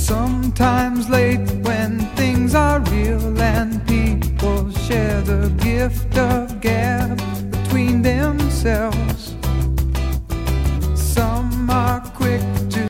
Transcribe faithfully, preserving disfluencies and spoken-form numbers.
Sometimes late when things are real and people share the gift of gab between themselves.